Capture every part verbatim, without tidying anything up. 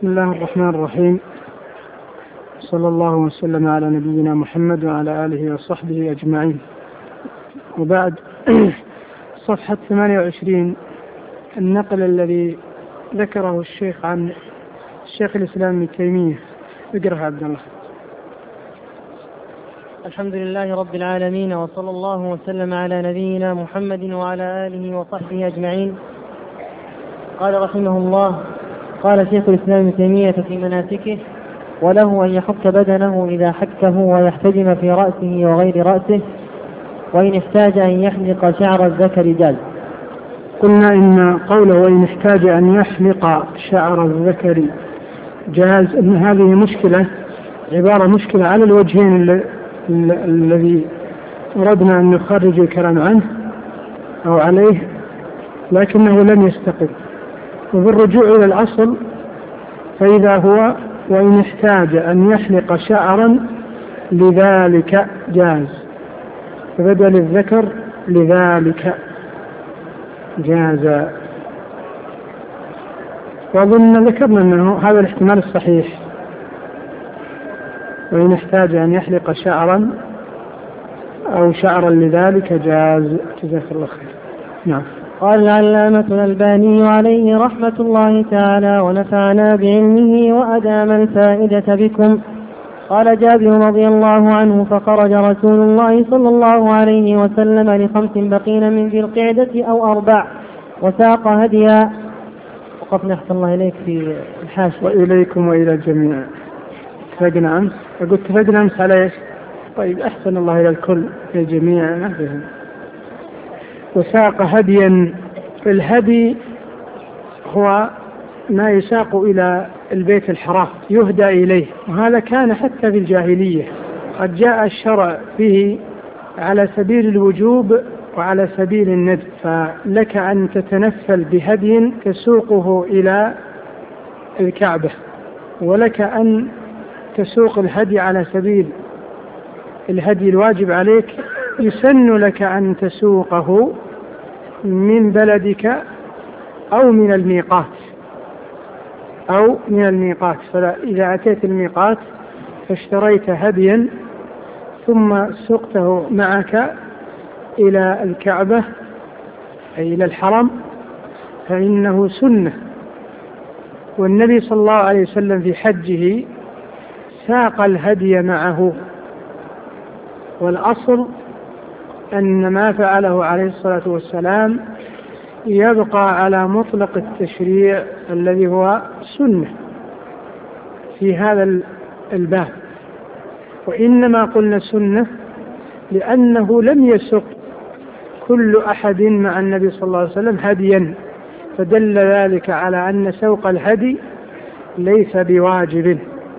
بسم الله الرحمن الرحيم. صلى الله وسلم على نبينا محمد وعلى آله وصحبه أجمعين، وبعد. صفحة ثمانية وعشرين، النقل الذي ذكره الشيخ عن الشيخ الإسلام ابن تيمية. اقرأ عبد الله. الحمد لله رب العالمين، وصلى الله وسلم على نبينا محمد وعلى آله وصحبه أجمعين. قال رحمه الله: قال شيخ الإسلام ابن تيمية في مناسكه: وله أن يحك بدنه إذا حكه ويحتجم في رأسه وغير رأسه، وإن احتاج أن يحلق شعر الذكر جاز. قلنا إن قوله وإن احتاج أن يحلق شعر الذكر جاز، إن هذه مشكلة، عبارة مشكلة على الوجهين الذي أردنا أن نخرج الكلام عنه أو عليه، لكنه لم يستقل. وبالرجوع إلى الأصل فإذا هو وإن احتاج أن يحلق شعرا لذلك جاز، فبدل الذكر لذلك جاز. وأظن ذكرنا أنه هذا الاحتمال الصحيح، وإن احتاج أن يحلق شعرا أو شعرا لذلك جاز. جزاك الله خير. نعم. قال العلامة الألباني عليه رحمة الله تعالى ونفعنا بعلمه وأدام الفائدة بكم. قال جابر رضي الله عنه: فخرج رسول الله صلى الله عليه وسلم لخمس بقين من ذي القعدة أو أربع وساق هديا. وقفنا أحسن الله إليك في الحاشية: وإليكم وإلى الجميع. اتفقنا أمس، قلت اتفقنا أمس على إيش؟ طيب أحسن الله إلى الكل إلى الجميع. نفهم. وساق هديا. الهدي هو ما يساق إلى البيت الحرام، يهدى إليه، وهذا كان حتى في الجاهلية. قد جاء الشرع به على سبيل الوجوب وعلى سبيل الندب، فلك أن تتنفل بهدي تسوقه إلى الكعبة، ولك أن تسوق الهدي على سبيل الهدي الواجب عليك. يسن لك أن تسوقه من بلدك أو من الميقات أو من الميقات فإذا أتيت الميقات فاشتريت هديا ثم سقته معك إلى الكعبة أي إلى الحرم فإنه سنة. والنبي صلى الله عليه وسلم في حجه ساق الهدي معه، والأصل أن ما فعله عليه الصلاة والسلام يبقى على مطلق التشريع الذي هو سنة في هذا الباب. وإنما قلنا سنة لأنه لم يسق كل أحد مع النبي صلى الله عليه وسلم هديا، فدل ذلك على أن سوق الهدي ليس بواجب.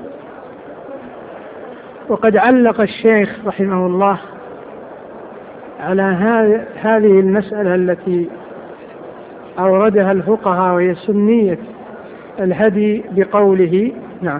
وقد علق الشيخ رحمه الله على هذه المسألة التي أوردها الفقهاء وهي سنية الهدي بقوله: نعم.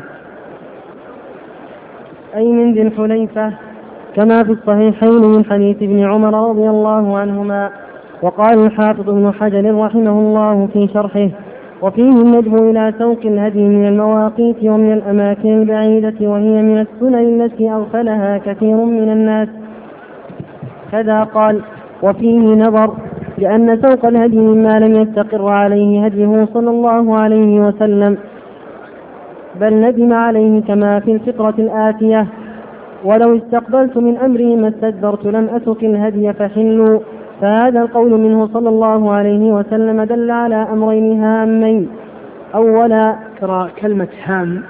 أي من ذي الحليفة، كما في الصحيحين من حديث ابن عمر رضي الله عنهما. وقال الحافظ ابن حجر رحمه الله في شرحه: وفيه الندب إلى سوق الهدي من المواقيت ومن الأماكن البعيدة، وهي من السنن التي أغفلها كثير من الناس. كذا قال: وفيه نظر، لأن سوق الهدي مما لم يستقر عليه هديه صلى الله عليه وسلم، بل ندم عليه كما في الفقرة الآتية: ولو استقبلت من أمري ما استدبرت لم أسق الهدي فحلوا. فهذا القول منه صلى الله عليه وسلم دل على أمرين هامين. أولا، ترى كلمة هام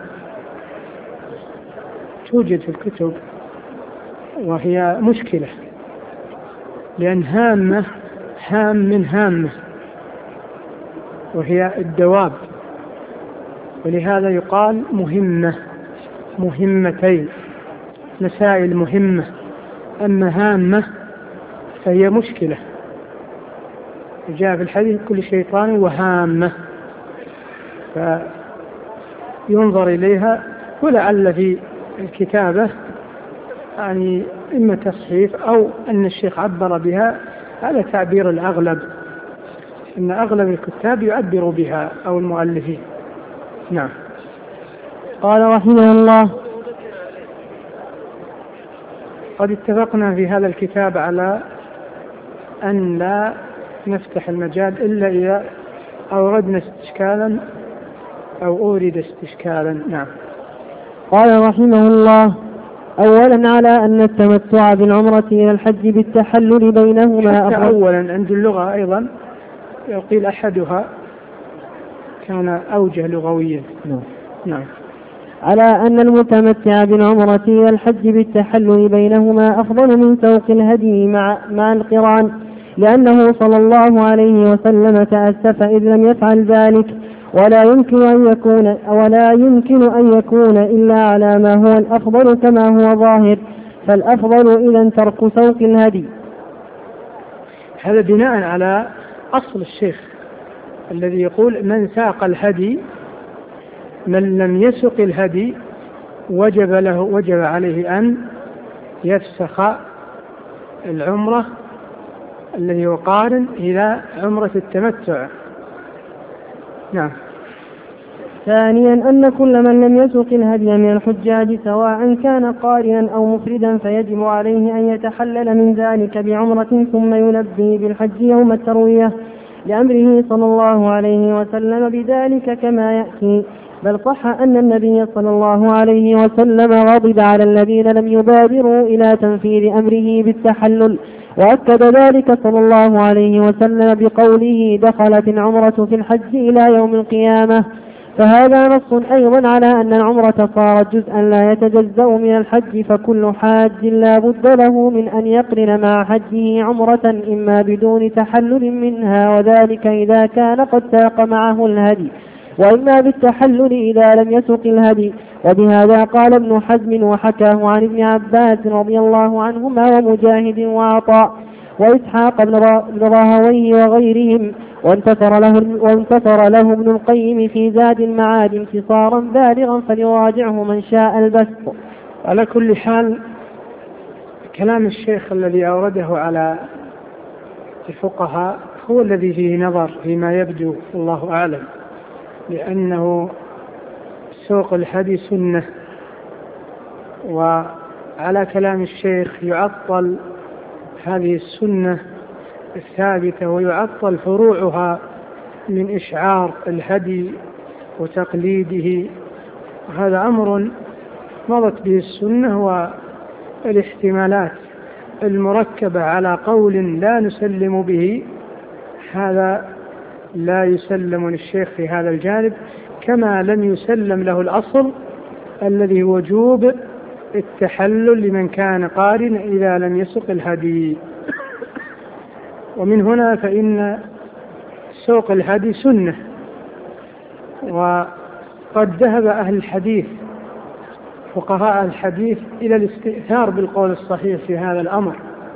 توجد في الكتب وهي مشكلة، لأن هامة هام من هامة وهي الدواب، ولهذا يقال مهمة، مهمتين، مسائل مهمة. أما هامة فهي مشكلة. جاء في الحديث: كل شيطان وهامة، فينظر إليها. ولعل في الكتابة يعني إما تصحيف أو أن الشيخ عبر بها على تعبير الأغلب، إن أغلب الكتاب يعبر بها أو المؤلفين. نعم. قال رحمه الله: قد اتفقنا في هذا الكتاب على أن لا نفتح المجال إلا إذا أوردنا استشكالا أو أورد استشكالا. نعم. قال رحمه الله: أولا على أن التمتع بالعمرة إلى الحج بالتحلل بينهما حتى أولا عند اللغة أيضا يقيل أحدها كان أوجه لغويا. نعم. نعم. على أن المتمتع بالعمرة إلى الحج بالتحلل بينهما أفضل من سوق الهدي مع, مع القران، لأنه صلى الله عليه وسلم تأسف إذ لم يفعل ذلك، ولا يمكن أن يكون ولا يمكن أن يكون إلا على ما هو الأفضل كما هو ظاهر، فالأفضل إذا ترك سوق الهدي. هذا بناء على أصل الشيخ الذي يقول: من ساق الهدي، من لم يسق الهدي وجب له وجب عليه أن يفسخ العمرة الذي هو قارن إلى عمرة التمتع. نعم. ثانيا أن كل من لم يسق الهدي من الحجاج سواء كان قارنا أو مفردا فيجب عليه أن يتحلل من ذلك بعمرة ثم يلبي بالحج يوم التروية، لأمره صلى الله عليه وسلم بذلك كما يأتي. بل صح أن النبي صلى الله عليه وسلم غضب على الذين لم يبادروا إلى تنفيذ أمره بالتحلل، وأكد ذلك صلى الله عليه وسلم بقوله: دخلت العمرة في الحج إلى يوم القيامة. فهذا نص أيضا على أن العمرة صارت جزءا لا يتجزأ من الحج، فكل حاج لا بد له من أن يقرن مع حجه عمرة إما بدون تحلل منها، وذلك إذا كان قد ساق معه الهدي، وإما بالتحلل إذا لم يسق الهدي. وبهذا قال ابن حزم وحكاه عن ابن عباس رضي الله عنهما ومجاهد وعطاء وإسحاق بن راهويه وغيرهم، وانتصر له, وانتصر له ابن القيم في زاد المعاد انتصارا بالغا، فليراجعه من شاء البسط. على كل حال كلام الشيخ الذي أورده على الفقهاء هو الذي فيه نظر فيما يبدو، الله أعلم، لأنه سوق الهدي سنة، وعلى كلام الشيخ يعطل هذه السنة الثابتة ويعطل فروعها من إشعار الهدي وتقليده، وهذا أمر مضت به السنة، والاحتمالات المركبة على قول لا نسلم به هذا لا يسلم للشيخ في هذا الجانب، كما لم يسلم له الأصل الذي هو وجوب التحلل لمن كان قارن إذا لم يسق الهدي. ومن هنا فإن سوق الهدي سنة، وقد ذهب أهل الحديث فقهاء الحديث إلى الاستئثار بالقول الصحيح في هذا الأمر،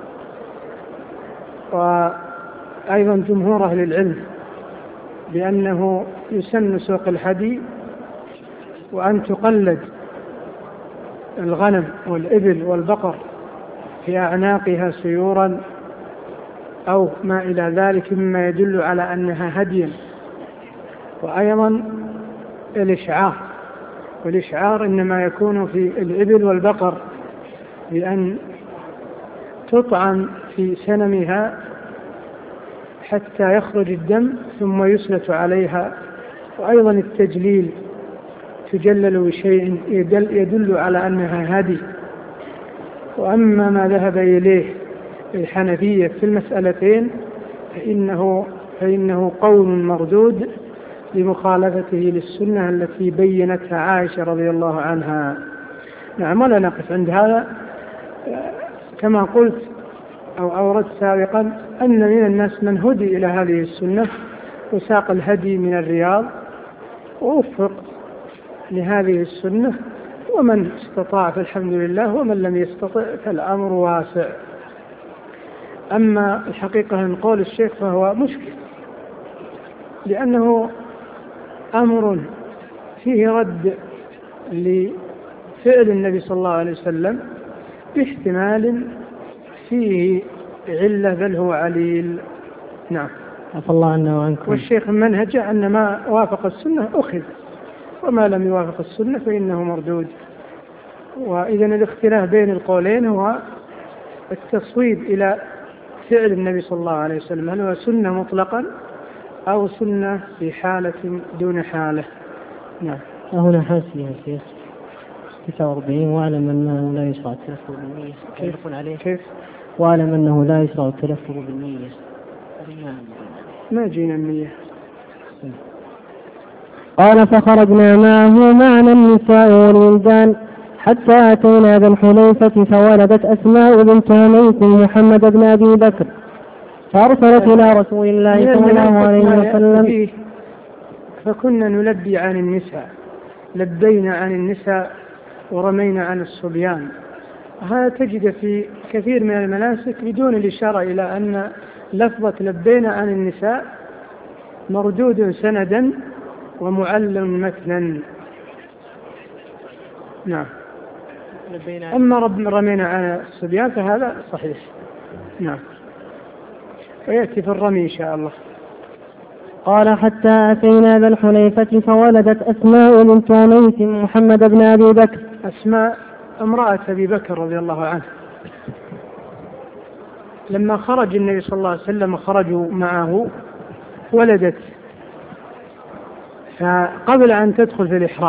وأيضا جمهور أهل العلم بأنه يسن سوق الهدي وأن تقلد الغنم والإبل والبقر في أعناقها سيورا أو ما إلى ذلك مما يدل على أنها هدي. وأيضا الإشعار، والإشعار إنما يكون في الإبل والبقر بأن تطعن في سنمها حتى يخرج الدم ثم يسلت عليها. وأيضا التجليل، تجلل بشيء يدل, يدل على أنها هدي. وأما ما ذهب إليه الحنفية في المسألتين فإنه, فإنه قول مردود لمخالفته للسنة التي بينتها عائشة رضي الله عنها. نعم. ولا نقف عند هذا. كما قلت أو أوردت سابقا أن من الناس من هدي إلى هذه السنة وساق الهدي من الرياض ووفق لهذه السنة، ومن استطاع فالحمد لله، ومن لم يستطع فالأمر واسع. أما الحقيقة من قول الشيخ فهو مشكل، لأنه أمر فيه رد لفعل النبي صلى الله عليه وسلم باحتمال فيه علة بل هو عليل. نعم. عفى الله عنا وعنكم. والشيخ منهج أن ما وافق السنة أخذ وما لم يوافق السنة فإنه مردود. وإذن الاختلاف بين القولين هو التصويب إلى فعل النبي صلى الله عليه وسلم، هل هو سنة مطلقا أو سنة في حالة دون حالة. نعم. هنا حاشية يا شيخ تسعة وأربعين: واعلم أنه لا يشرع التلفظ بالنية. كيف عليه كيف واعلم أنه لا يشرع التلفظ بالنية. ما جينا النية. قال: فخرجنا معه معنا النساء والولدان حتى أتينا ذا الحليفة فولدت أسماء بنت هميس محمد بن أبي بكر فأرسلت إلى رسول الله صلى الله عليه وسلم. فكنا نلبي عن النساء، لبينا عن النساء ورمينا عن الصبيان. هذا تجد في كثير من المناسك بدون الإشارة إلى أن لفظة لبينا عن النساء مردود سندا ومعلم متنا. نعم. أما رمينا عن الصبيان فهذا صحيح. نعم. ويأتي في الرمي إن شاء الله. قال: حتى أتينا ذا الحليفة فولدت أسماء بنت هميس محمد بن أبي بكر. أسماء امرأة أبي بكر رضي الله عنه. لما خرج النبي صلى الله عليه وسلم خرجوا معه ولدت، فقبل أن تدخل في الإحرام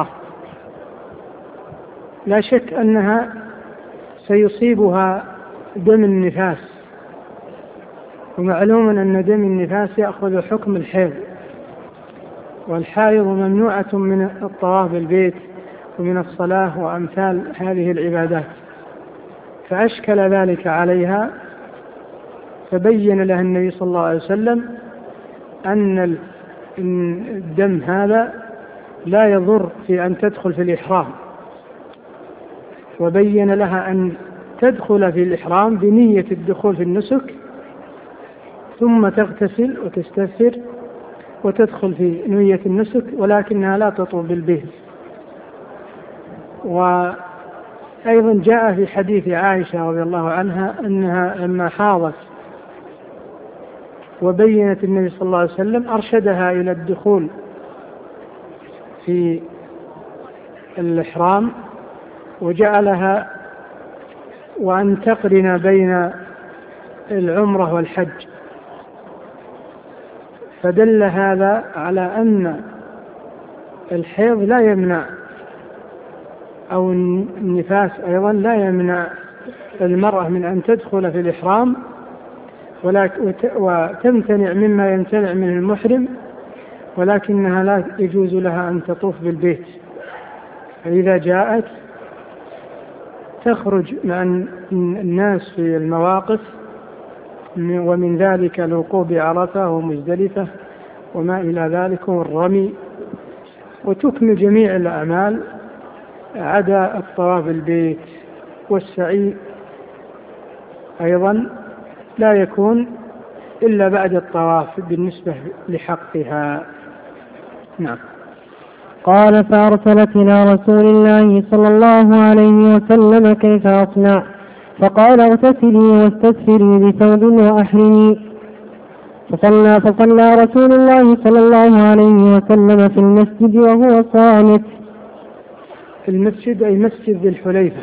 لا شك أنها سيصيبها دم النفاس، ومعلوم أن دم النفاس يأخذ حكم الحيض، والحائض ممنوعة من الطواف بالبيت ومن الصلاة وأمثال هذه العبادات، فأشكل ذلك عليها، فبين لها النبي صلى الله عليه وسلم أن الدم هذا لا يضر في أن تدخل في الإحرام، وبين لها أن تدخل في الإحرام بنية الدخول في النسك ثم تغتسل وتستغفر وتدخل في نية النسك، ولكنها لا تطوف بالبيت. وأيضا جاء في حديث عائشة رضي الله عنها أنها لما حاضت وبينت النبي صلى الله عليه وسلم أرشدها إلى الدخول في الإحرام وجعلها وأن تقرن بين العمرة والحج، فدل هذا على أن الحيض لا يمنع أو النفاس أيضا لا يمنع المرأة من أن تدخل في الإحرام وتمتنع مما يمتنع من المحرم، ولكنها لا يجوز لها أن تطوف بالبيت. فإذا جاءت تخرج مع الناس في المواقف، ومن ذلك الوقوف بعرفة ومزدلفة وما إلى ذلك والرمي، وتكمل جميع الأعمال عدا الطواف بالبيت. والسعي أيضا لا يكون إلا بعد الطواف بالنسبة لحقها. نعم. قال: فأرسلت إلى رسول الله صلى الله عليه وسلم كيف أصنع؟ فقال: اغتسلي واستدفري بثوب وأحرمي. فصلى, فصلى رسول الله صلى الله عليه وسلم في المسجد وهو صامت. المسجد أي مسجد ذي الحليفة،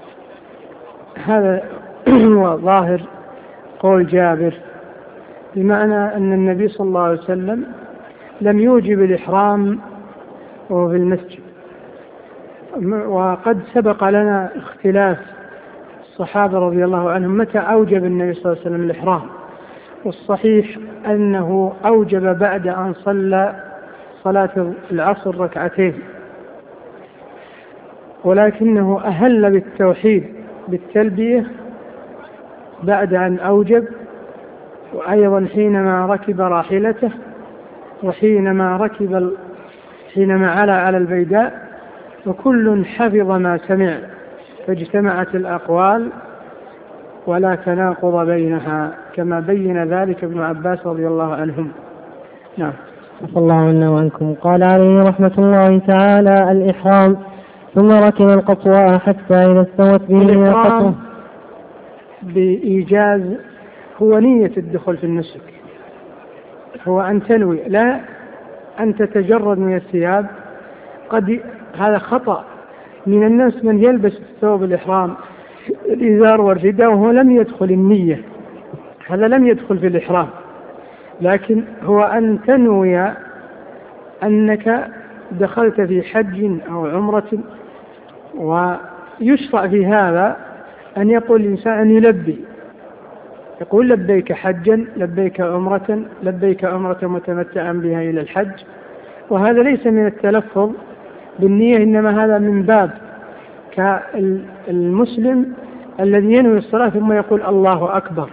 هذا هو ظاهر قول جابر، بمعنى أن النبي صلى الله عليه وسلم لم يوجب الإحرام وهو في المسجد. وقد سبق لنا اختلاف الصحابة رضي الله عنهم متى أوجب النبي صلى الله عليه وسلم الإحرام، والصحيح أنه أوجب بعد أن صلى صلاة العصر ركعتين، ولكنه أهل بالتوحيد بالتلبية بعد أن أوجب، وأيضا حينما ركب راحلته وحينما ركب حينما علا على البيداء، وكل حفظ ما سمع، فاجتمعت الأقوال ولا تناقض بينها، كما بين ذلك ابن عباس رضي الله عنهم. نعم. صلى الله عنا وعنكم. قال عليه رحمة الله تعالى: الإحرام. ثم ركب القصواء حتى إذا استوت به ناقته. بإيجاز هو نية الدخول في النسك، هو أن تنوي، لا أن تتجرد من الثياب وقد هذا خطأ من الناس من يلبس الثوب الإحرام الإزار والرداء وهو لم يدخل النية، هذا لم يدخل في الإحرام، لكن هو أن تنوي أنك دخلت في حج أو عمرة. ويشرع في هذا أن يقول الإنسان أن يلبي، يقول لبيك حجا، لبيك عمرة، لبيك عمرة متمتعا بها إلى الحج. وهذا ليس من التلفظ بالنية، إنما هذا من باب كالمسلم الذي ينوي الصلاة ثم يقول الله أكبر.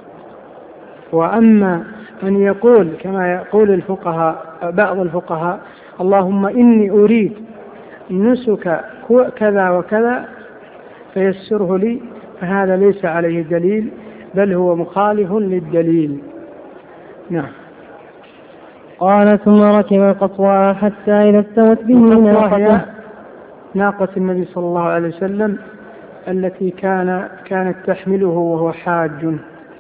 وأما أن يقول كما يقول الفقهاء بعض الفقهاء اللهم إني أريد نسك كذا وكذا فيسره لي، فهذا ليس عليه دليل بل هو مخالف للدليل. نعم. قال ثم ركب القصواء حتى إذا استوت به ناقته، ناقة النبي صلى الله عليه وسلم التي كان كانت تحمله وهو حاج.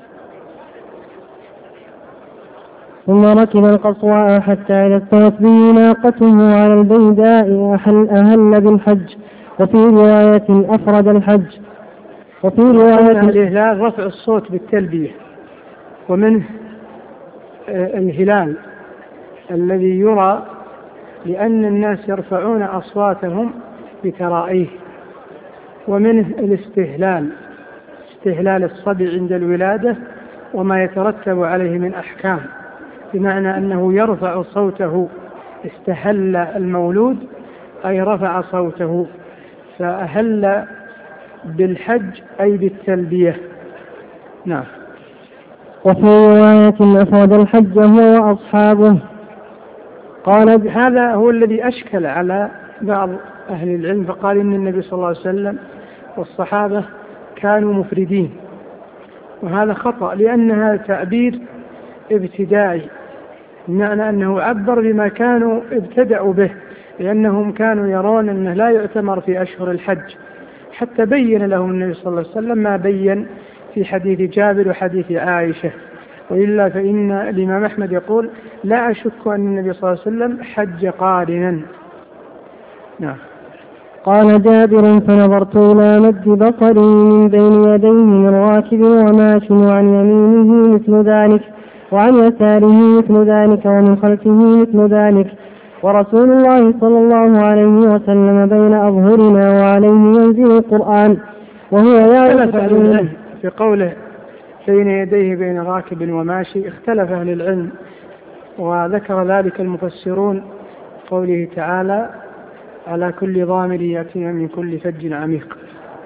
ثم ركب القصواء حتى إذا استوت به ناقته على البيداء أهل, أهل بالحج. وفي رواية أفرد الحج. وفي رواية الإهلال رفع الصوت بالتلبية، ومنه الهلال الذي يرى لأن الناس يرفعون أصواتهم بترائيه، ومنه الاستهلال، استهلال الصبي عند الولادة وما يترتب عليه من أحكام، بمعنى أنه يرفع صوته، استهل المولود أي رفع صوته، فأهل بالحج أي بالتلبية. نعم. وفي رواية أفرد الحج هو وأصحابه. قال هذا هو الذي أشكل على بعض أهل العلم، فقال إن النبي صلى الله عليه وسلم والصحابة كانوا مفردين، وهذا خطأ لأن هذا تعبير ابتدائي، بمعنى أنه عبر بما كانوا ابتدأوا به، لأنهم كانوا يرون أنه لا يؤتمر في أشهر الحج، حتى بين لهم النبي صلى الله عليه وسلم ما بين في حديث جابر وحديث عائشة. وإلا فإن الإمام أحمد يقول لا أشك أن النبي صلى الله عليه وسلم حج قارنا. نعم. قال جابر فنظرت إلى مد بصري من بين يديه من راكب وماش، وعن يمينه مثل ذلك وعن يساره مثل ذلك ومن خلفه مثل ذلك، ورسول الله صلى الله عليه وسلم بين أظهرنا وعليه ينزل القرآن وهو يعرف تعليم. في قوله بين يديه بين راكب وماشي اختلف أهل العلم، وذكر ذلك المفسرون قوله تعالى على كل ضامر يأتينا من كل فج عميق.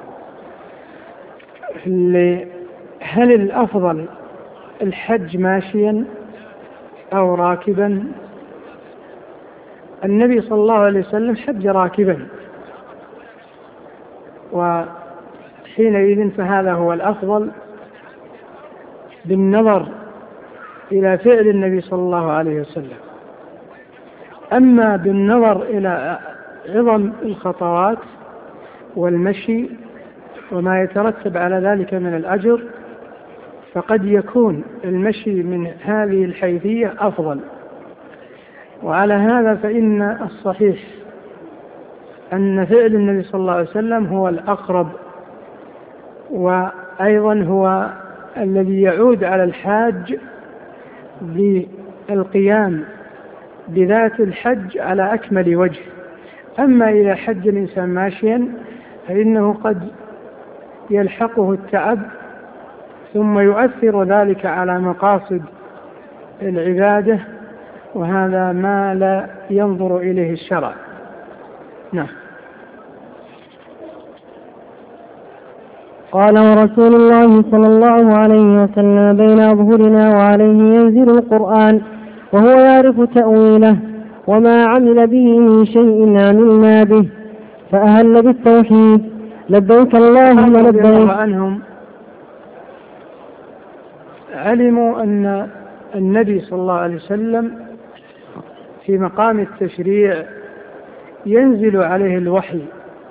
هل الأفضل الحج ماشيا أو راكبا؟ النبي صلى الله عليه وسلم حج راكبا، وحينئذ فهذا هو الأفضل بالنظر إلى فعل النبي صلى الله عليه وسلم. أما بالنظر إلى عظم الخطوات والمشي وما يترتب على ذلك من الأجر، فقد يكون المشي من هذه الحيثية أفضل. وعلى هذا فإن الصحيح أن فعل النبي صلى الله عليه وسلم هو الأقرب، وأيضا هو الذي يعود على الحاج بالقيام بذات الحج على أكمل وجه. أما إذا حج الإنسان ماشيا فإنه قد يلحقه التعب، ثم يؤثر ذلك على مقاصد العبادة، وهذا ما لا ينظر إليه الشرع. نعم. قال ورسول الله صلى الله عليه وسلم بين أظهرنا وعليه ينزل القرآن وهو يعرف تأويله، وما عمل به من شيء عملنا به، فأهل بالتوحيد لبيك اللهم لبيك. عنهم علموا أن النبي صلى الله عليه وسلم في مقام التشريع ينزل عليه الوحي،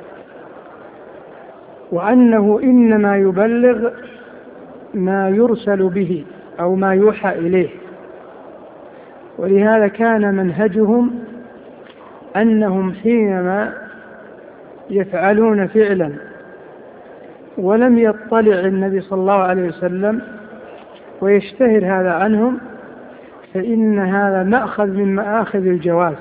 وأنه إنما يبلغ ما يرسل به أو ما يوحى إليه. ولهذا كان منهجهم أنهم حينما يفعلون فعلا ولم يطلع النبي صلى الله عليه وسلم ويشتهر هذا عنهم فإن هذا مأخذ من مآخذ الجواز،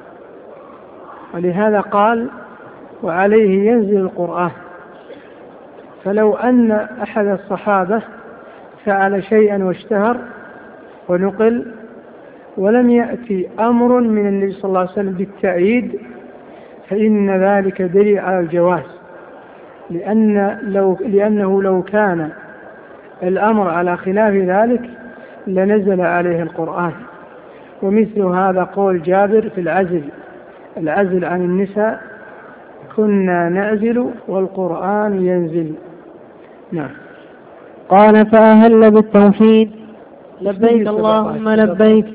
ولهذا قال وعليه ينزل القرآن. فلو أن أحد الصحابة فعل شيئا واشتهر ونقل ولم يأتي أمر من النبي صلى الله عليه وسلم بالتأييد فإن ذلك دليل على الجواز، لأن لو لأنه لو كان الأمر على خلاف ذلك لنزل عليه القرآن. ومثل هذا قول جابر في العزل العزل عن النساء كنا نعزل والقرآن ينزل. نعم. قال فأهل بالتوحيد لبيك اللهم لبيك.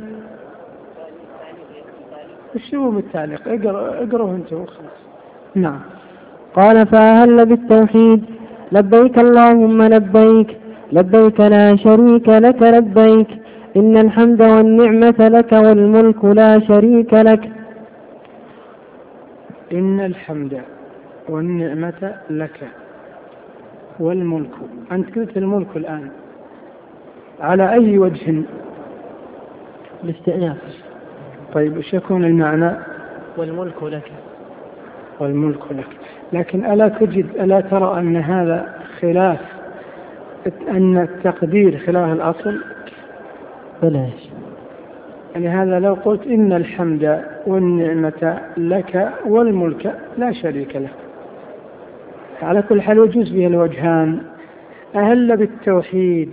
الشبه بالتعليق اقرأه انت وخلاص. نعم. قال فأهل بالتوحيد لبيك اللهم لبيك لبيك لا شريك لك لبيك إن الحمد والنعمة لك والملك لا شريك لك. إن الحمد والنعمة لك والملك، أنت قلت الملك الآن على أي وجه؟ الاستئناف. طيب وش يكون المعنى؟ والملك لك. والملك لك، لكن ألا تجد ألا ترى أن هذا خلاف أن التقدير خلاف الأصل؟ بلاش. يعني هذا لو قلت إن الحمد والنعمة لك والملك لا شريك لك، على كل حال يجوز به الوجهان. أهل بالتوحيد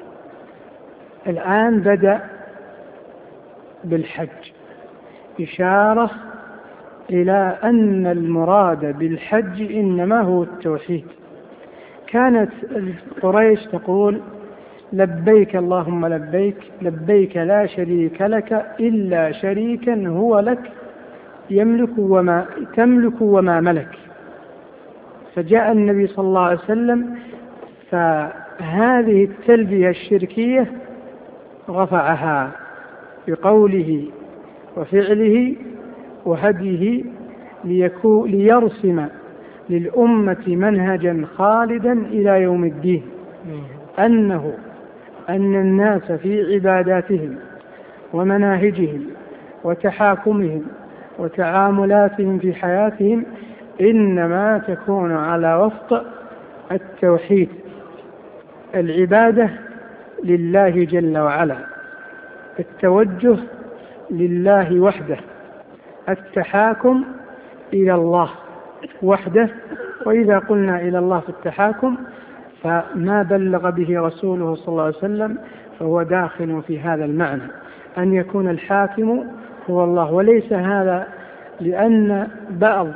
الآن بدأ بالحج، إشارة إلى أن المراد بالحج إنما هو التوحيد. كانت قريش تقول لبيك اللهم لبيك لبيك لا شريك لك إلا شريكا هو لك يملك وما تملك وما ملك. فجاء النبي صلى الله عليه وسلم فهذه التلبية الشركية رفعها بقوله وفعله وهديه ليكون ليرسم للأمة منهجا خالدا إلى يوم الدين، أنه أن الناس في عباداتهم ومناهجهم وتحاكمهم وتعاملاتهم في حياتهم إنما تكون على وفق التوحيد، العبادة لله جل وعلا، التوجه لله وحده، التحاكم إلى الله وحده. وإذا قلنا إلى الله في التحاكم فما بلغ به رسوله صلى الله عليه وسلم فهو داخل في هذا المعنى، أن يكون الحاكم هو الله. وليس هذا لأن بعض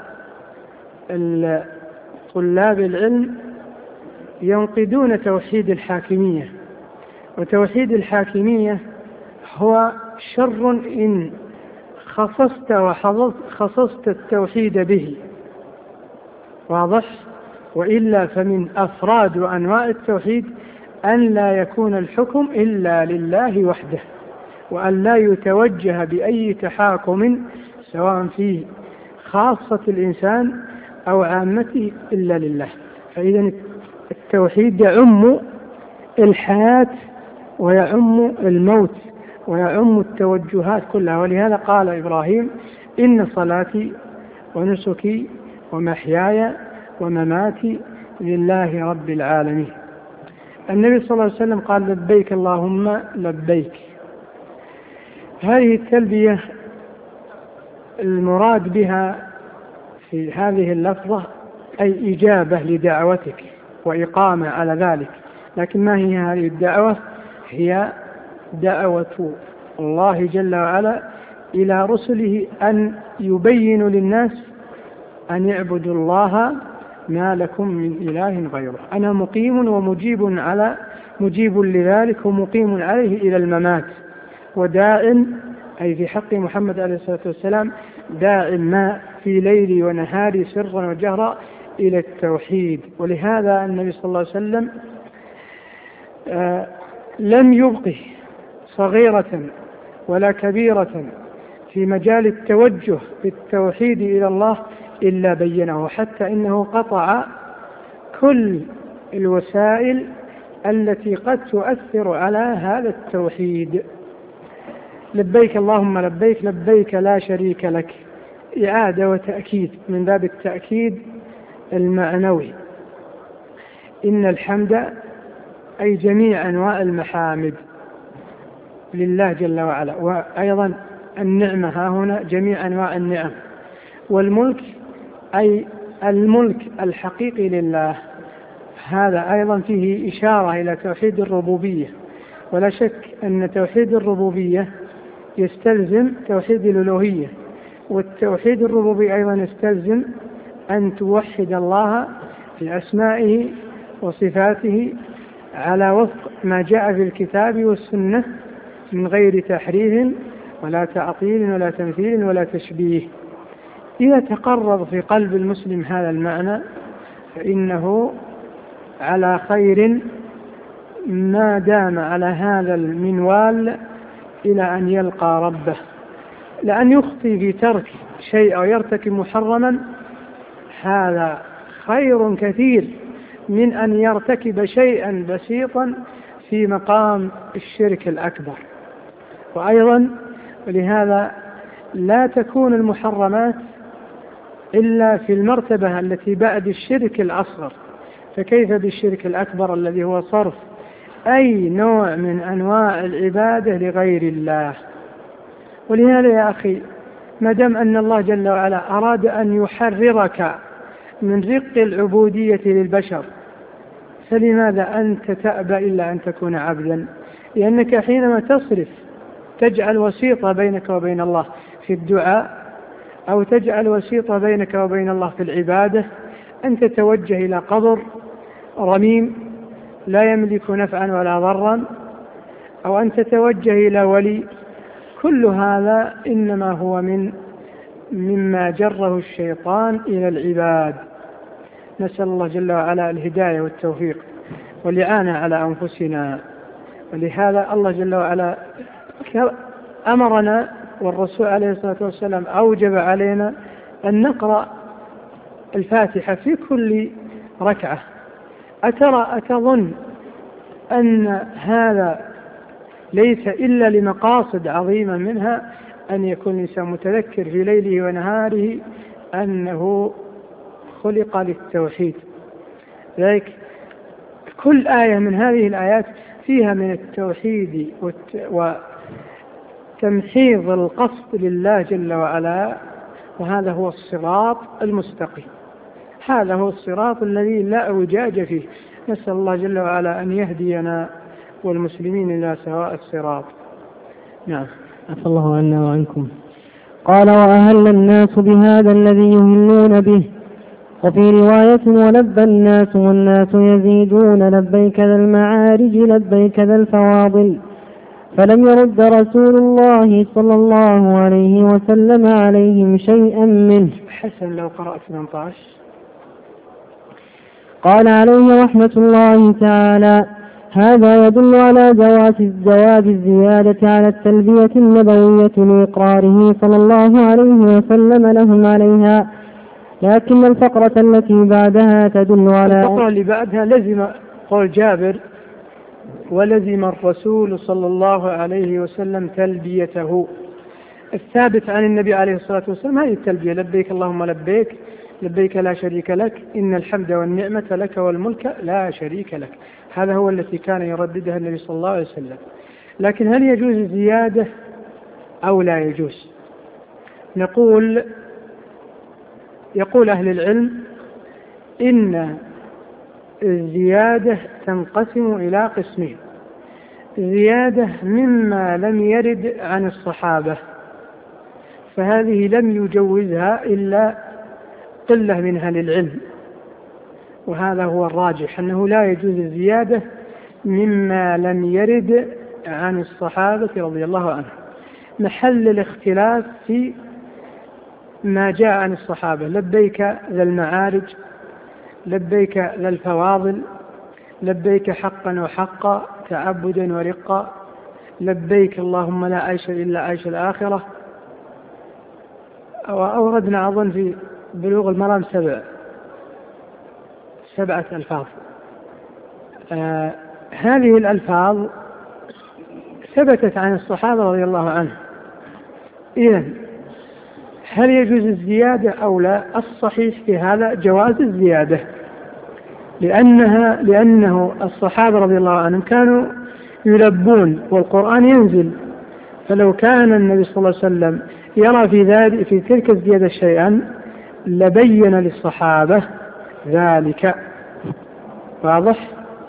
طلاب العلم ينقدون توحيد الحاكمية، وتوحيد الحاكمية هو شر إن خصصت وخصصت التوحيد به، واضح؟ وإلا فمن أفراد وأنواع التوحيد أن لا يكون الحكم إلا لله وحده، وأن لا يتوجه بأي تحاكم سواء في خاصة الإنسان أو عامته إلا لله. فإذا التوحيد يعم الحياة ويعم الموت ويعم التوجهات كلها. ولهذا قال إبراهيم إن صلاتي ونسكي ومحياي ومماتي لله رب العالمين. النبي صلى الله عليه وسلم قال لبيك اللهم لبيك. هذه التلبية المراد بها في هذه اللفظة أي إجابة لدعوتك وإقامة على ذلك. لكن ما هي هذه الدعوة؟ هي دعوة الله جل وعلا إلى رسله أن يبينوا للناس أن يعبدوا الله ما لكم من إله غيره. أنا مقيم ومجيب على مجيب لذلك ومقيم عليه إلى الممات، وداع أي في حق محمد عليه الصلاة والسلام داع ما في ليلي ونهاري سرا وجهرا إلى التوحيد. ولهذا النبي صلى الله عليه وسلم آه لم يبقي صغيرة ولا كبيرة في مجال التوجه بالتوحيد إلى الله إلا بينه، حتى إنه قطع كل الوسائل التي قد تؤثر على هذا التوحيد. لبيك اللهم لبيك لبيك لا شريك لك، إعادة وتأكيد من باب التأكيد المعنوي. إن الحمد أي جميع أنواع المحامد لله جل وعلا، وأيضا النعمة ها هنا جميع أنواع النعم، والملك أي الملك الحقيقي لله. هذا أيضا فيه إشارة إلى توحيد الربوبية، ولا شك أن توحيد الربوبية يستلزم توحيد الألوهية، والتوحيد الربوبي أيضا يستلزم أن توحد الله في أسمائه وصفاته على وفق ما جاء في الكتاب والسنة من غير تحريف ولا تعطيل ولا تمثيل ولا تشبيه. إذا تقرر في قلب المسلم هذا المعنى فإنه على خير ما دام على هذا المنوال إلى أن يلقى ربه. لأن يخطي في ترك شيء أو يرتكب محرما هذا خير كثير من أن يرتكب شيئا بسيطا في مقام الشرك الأكبر. وأيضا ولهذا لا تكون المحرمات إلا في المرتبة التي بعد الشرك الأصغر، فكيف بالشرك الأكبر الذي هو صرف أي نوع من أنواع العبادة لغير الله. ولهذا يا أخي ما دام أن الله جل وعلا أراد أن يحررك من رق العبودية للبشر فلماذا أنت تأبى إلا أن تكون عبدا؟ لأنك حينما تصرف تجعل وسيطة بينك وبين الله في الدعاء أو تجعل وسيطة بينك وبين الله في العبادة، أن تتوجه إلى قبر رميم لا يملك نفعا ولا ضرا، أو أن تتوجه إلى ولي، كل هذا إنما هو من مما جره الشيطان إلى العباد. نسأل الله جل وعلا الهداية والتوفيق والإعانة على أنفسنا. ولهذا الله جل وعلا أمرنا والرسول عليه الصلاة والسلام أوجب علينا أن نقرأ الفاتحة في كل ركعة. أترى أتظن أن هذا ليس إلا لمقاصد عظيمة، منها أن يكون الإنسان متذكر في ليله ونهاره أنه خلق للتوحيد. ذلك كل آية من هذه الآيات فيها من التوحيد وتمحيض القصد لله جل وعلا، وهذا هو الصراط المستقيم، هذا هو الصراط الذي لا اعوجاج فيه. نسأل الله جل وعلا أن يهدينا والمسلمين إلى سواء الصراط. نعم. عفى الله عنا وعنكم. قال وأهل الناس بهذا الذي يهلون به. وفي رواية ولبى الناس والناس يزيدون لبيك ذا المعارج لبيك ذا الفواضل، فلم يرد رسول الله صلى الله عليه وسلم عليهم شيئا منه. حسن لو قرأت ثمانية عشر. قال عليه رحمة الله تعالى هذا يدل على جواز جواز الزيادة على التلبية النبوية لإقراره صلى الله عليه وسلم لهم عليها، لكن الفقرة التي بعدها تدل على الفقرة اللي بعدها لزم قول جابر ولزم الرسول صلى الله عليه وسلم تلبيته. الثابت عن النبي عليه الصلاة والسلام هذه التلبية: لبيك اللهم لبيك لبيك لا شريك لك إن الحمد والنعمة لك والملك لا شريك لك. هذا هو التي كان يرددها النبي صلى الله عليه وسلم. لكن هل يجوز الزيادة أو لا يجوز؟ نقول يقول أهل العلم إن الزيادة تنقسم إلى قسمين: زيادة مما لم يرد عن الصحابة، فهذه لم يجوزها إلا قلة من أهل العلم، وهذا هو الراجح أنه لا يجوز الزيادة مما لم يرد عن الصحابة رضي الله عنهم. محل الاختلاف في ما جاء عن الصحابة: لبيك ذا المعارج، لبيك ذا الفواضل، لبيك حقا وحقا، تعبدا ورقا، لبيك اللهم لا عيش إلا عيش الآخرة، وأوردنا أظن في بلوغ المرام سبع سبعة ألفاظ. آه هذه الألفاظ ثبتت عن الصحابة رضي الله عنهم. إذن هل يجوز الزيادة أو لا؟ الصحيح في هذا جواز الزيادة، لأنها لأنه الصحابة رضي الله عنهم كانوا يلبون والقرآن ينزل، فلو كان النبي صلى الله عليه وسلم يرى في ذلك في تلك الزيادة شيئا لبين للصحابة ذلك. واضح؟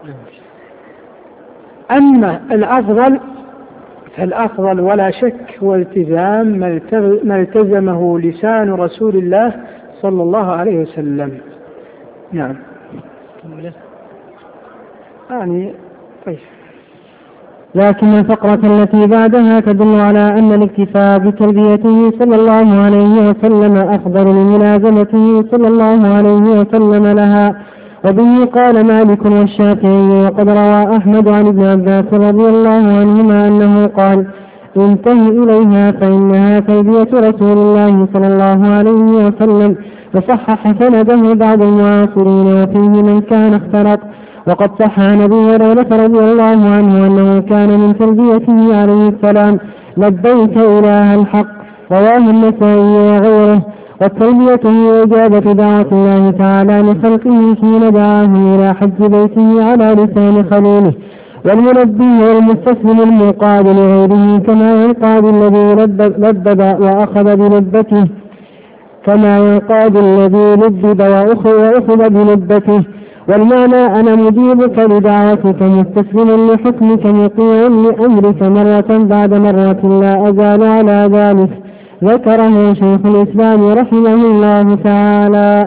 أما الأفضل فالأفضل ولا شك هو التزام ما التزمه لسان رسول الله صلى الله عليه وسلم. نعم. يعني طيب. لكن الفقرة التي بعدها تدل على أن الاكتفاء بتلبيته صلى الله عليه وسلم أفضل لملازمته صلى الله عليه وسلم لها. وبه قال مالك والشافعي، وقد روى أحمد عن ابن عباس رضي الله عنهما أنه قال: انتهي إليها فإنها تلبية رسول الله صلى الله عليه وسلم. وصحح سنده بعض المعاصرين وفيه من كان اختلط. وقد صح عن أبي هريرة رضي الله عنه أنه كان من تلبيته عليه السلام: لبيك إله الحق. رواه النسائي وغيره. والتلبية هي إجابة دعوة الله تعالى لخلقه حين دعاهم إلى حج بيته على لسان خليله. والملبي هو المستسلم المنقاد لغيره، كما ينقاد الذي لبب وأخذ بلبته كما ينقاد الذي لبب وأخذ بلبته. والمعنى: أنا مجيبك لدعوتك مستسلم لحكمك مطيع لأمرك مرة بعد مرة لا أزال على ذلك. ذكره شيخ الإسلام رحمه الله تعالى.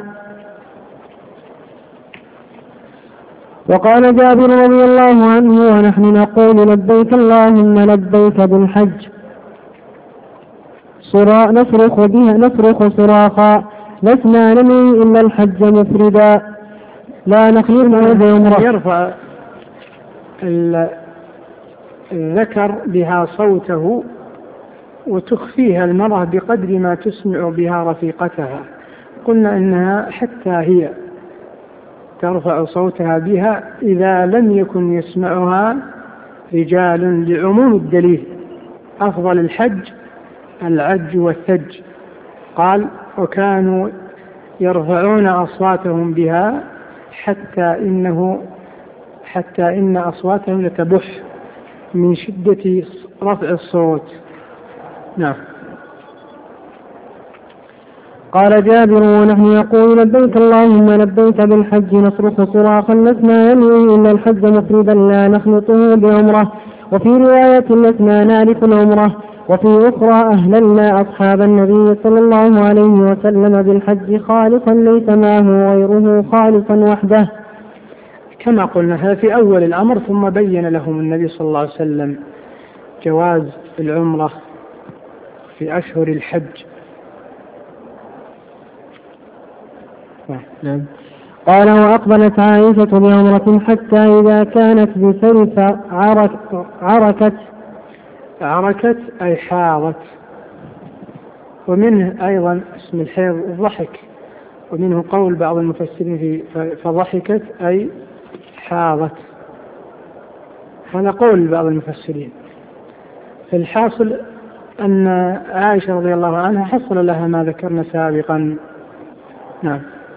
وقال جابر رضي الله عنه: ونحن نقول لبيك اللهم لبيك بالحج نصرخ بها نصرخ صراخا، لسنا ننوي إلا الحج مفردا لا نخلقه بعمره. يرفع الذكر بها صوته وتخفيها المرأة بقدر ما تسمع بها رفيقتها. قلنا إنها حتى هي ترفع صوتها بها إذا لم يكن يسمعها رجال، لعموم الدليل: أفضل الحج العج والثج. قال: وكانوا يرفعون أصواتهم بها حتى إنه حتى إن أصواتهم لتبح من شدة رفع الصوت. نعم. قال جابر: ونحن يقول لبيك اللهم لبيك بالحج نصرخ صراخا، لسنا ينوي إلا الحج مفردا لا نخلطه بعمره. وفي رواية: لسنا نعرف العمرة. وفي أخرى: أهللنا أصحاب النبي صلى الله عليه وسلم بالحج خالصا ليس معه غيره خالصا وحده. كما قلنا هذا في أول الأمر، ثم بين لهم النبي صلى الله عليه وسلم جواز العمرة في أشهر الحج. نعم. قال: وأقبلت عائشة بعمرة حتى إذا كانت بسرف عرك عركت عركت أي حاضت. ومنه أيضا اسم الحيض الضحك، ومنه قول بعض المفسرين في فضحكت أي حاضت. هذا قول بعض المفسرين. في الحاصل أن عائشة رضي الله عنها حصل لها ما ذكرنا سابقا. نعم.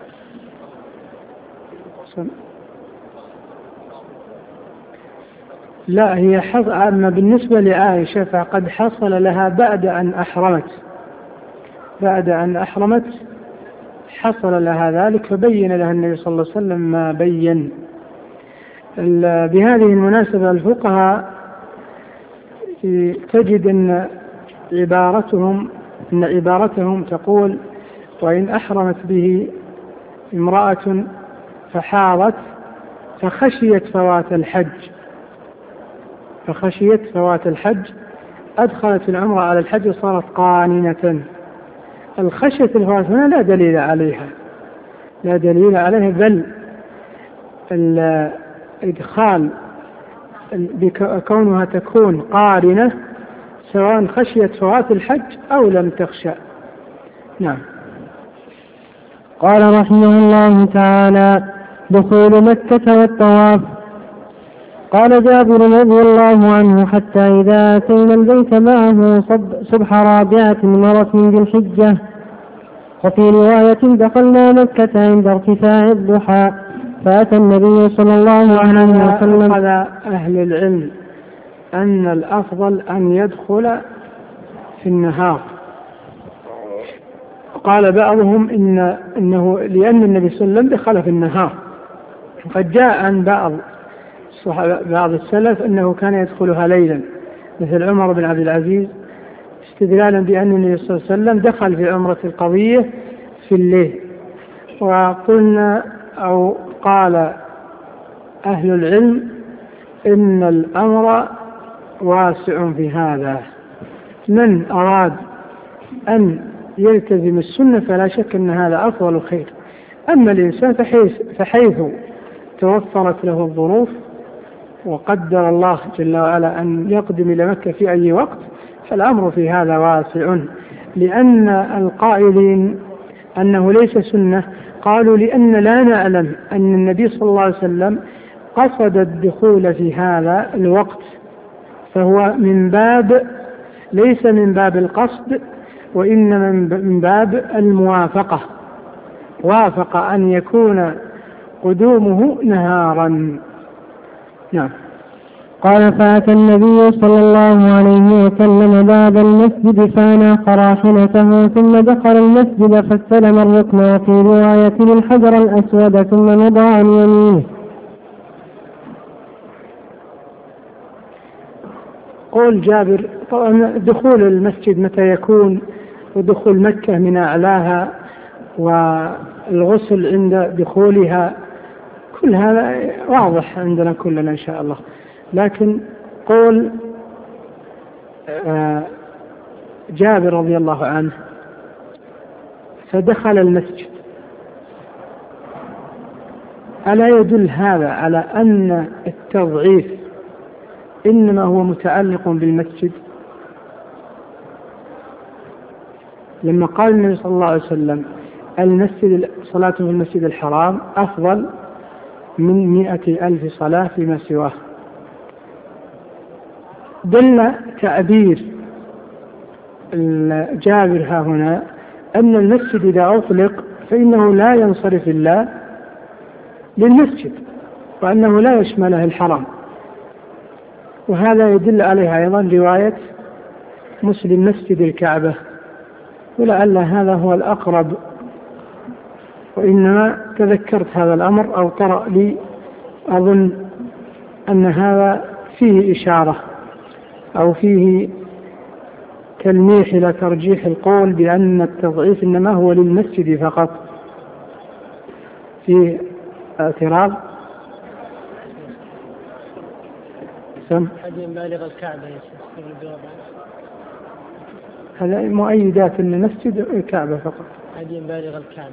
لا، هي حصل. أما بالنسبة لعائشة فقد حصل لها بعد أن أحرمت بعد أن أحرمت حصل لها ذلك، فبين لها النبي صلى الله عليه وسلم ما بين. بهذه المناسبة الفقهاء تجد أن عبارتهم أن عبارتهم تقول: وإن أحرمت به امرأة فحاضت فخشيت فوات الحج فخشيت فوات الحج أدخلت العمرة على الحج وصارت قاننة. الخشية الفوات هنا لا دليل عليها لا دليل عليها بل الإدخال بكونها تكون قارنة سواء خشيت فوات الحج أو لم تخشى. نعم. قال رحمه الله تعالى: دخول مكة والطواف. قال جابر رضي الله عنه: حتى إذا أتينا البيت معه صبح رابعة مرت من ذي الحجة. وفي رواية: دخلنا مكة عند ارتفاع الضحى، فأتى النبي صلى الله عليه وسلم. قال أهل العلم أن الأفضل أن يدخل في النهار. قال بعضهم إن إنه لأن النبي صلى الله عليه وسلم دخل في النهار. قد جاء عن بعض بعض السلف أنه كان يدخلها ليلا، مثل عمر بن عبد العزيز، استدلالا بأن النبي صلى الله عليه وسلم دخل في عمرة القضية في الليل. وقلنا أو قال أهل العلم إن الأمر واسع في هذا. من أراد أن يلتزم السنة فلا شك أن هذا أفضل خير. أما الإنسان فحيث, فحيث توفرت له الظروف وقدر الله جل وعلا أن يقدم إلى مكة في أي وقت، فالأمر في هذا واسع. لأن القائلين أنه ليس سنة قالوا لأن لا نعلم أن النبي صلى الله عليه وسلم قصد الدخول في هذا الوقت، فهو من باب ليس من باب القصد وإنما من باب الموافقة، وافق أن يكون قدومه نهارا. نعم. قال: فأتى النبي صلى الله عليه وسلم باب المسجد فأناخ راحلته ثم دخل المسجد فاستلم الركن، وفي رواية الحجر الأسود ثم نضع عن يمينه. قول جابر: طبعا دخول المسجد متى يكون، ودخول مكة من أعلاها، والغسل عند دخولها، كل هذا واضح عندنا كلنا إن شاء الله. لكن قول جابر رضي الله عنه: فدخل المسجد، ألا يدل هذا على أن التضعيف إنما هو متعلق بالمسجد؟ لما قال النبي صلى الله عليه وسلم: المسجد صلاة في المسجد الحرام أفضل من مئة ألف صلاة فيما سواه، دل تعبير الجابر ها هنا أن المسجد إذا أطلق فإنه لا ينصرف إلا للمسجد، وأنه لا يشمله الحرام. وهذا يدل عليه أيضا رواية مسلم مسجد الكعبة، ولعل هذا هو الأقرب، وإنما تذكرت هذا الأمر أو طرأ لي أظن أن هذا فيه إشارة أو فيه تلميح إلى ترجيح القول بأن التضعيف إنما هو للمسجد فقط. في اعتراض؟ سم حد بالغ الكعبة يا شيخ. هذا مؤيدات أن المسجد الكعبة فقط. هدي بالغ الكعبة.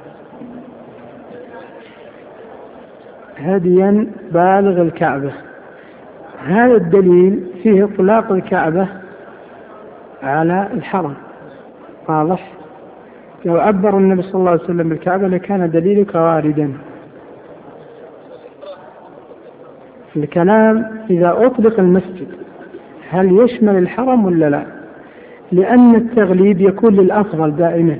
هديا بالغ الكعبة، هذا الدليل فيه إطلاق الكعبة على الحرم، واضح؟ لو عبر النبي صلى الله عليه وسلم بالكعبة لكان دليلك واردا. الكلام إذا أطلق المسجد هل يشمل الحرم ولا لا؟ لأن التغليب يكون للأفضل دائما.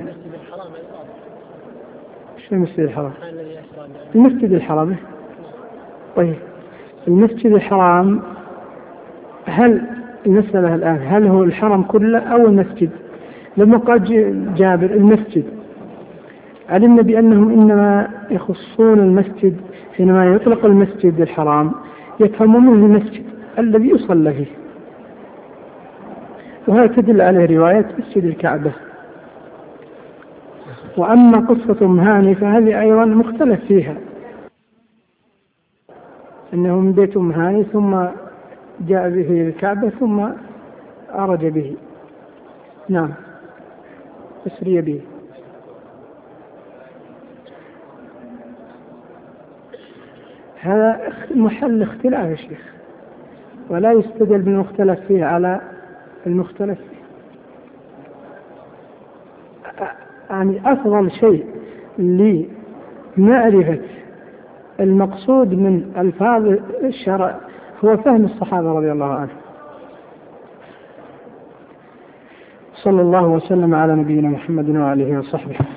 شو المسجد الحرام؟ المسجد الحرام. طيب المسجد الحرام، هل المسألة الآن هل هو الحرم كله أو المسجد؟ لما قال جابر المسجد، علمنا بأنهم إنما يخصون المسجد حينما يطلق المسجد الحرام يفهمون المسجد الذي يصلى فيه، وهذا تدل عليه رواية مسجد الكعبة. وأما قصة أم هاني فهذه أيضا مختلف فيها، أنه من بيت أم هاني ثم جاء به الكعبة ثم أرج به. نعم، أسري به. هذا محل اختلاف يا شيخ، ولا يستدل بالمختلف فيه على المختلف فيه. يعني أفضل شيء لمعرفة المقصود من ألفاظ الشرع هو فهم الصحابة رضي الله عنهم. صلى الله وسلم على نبينا محمد وآله وصحبه.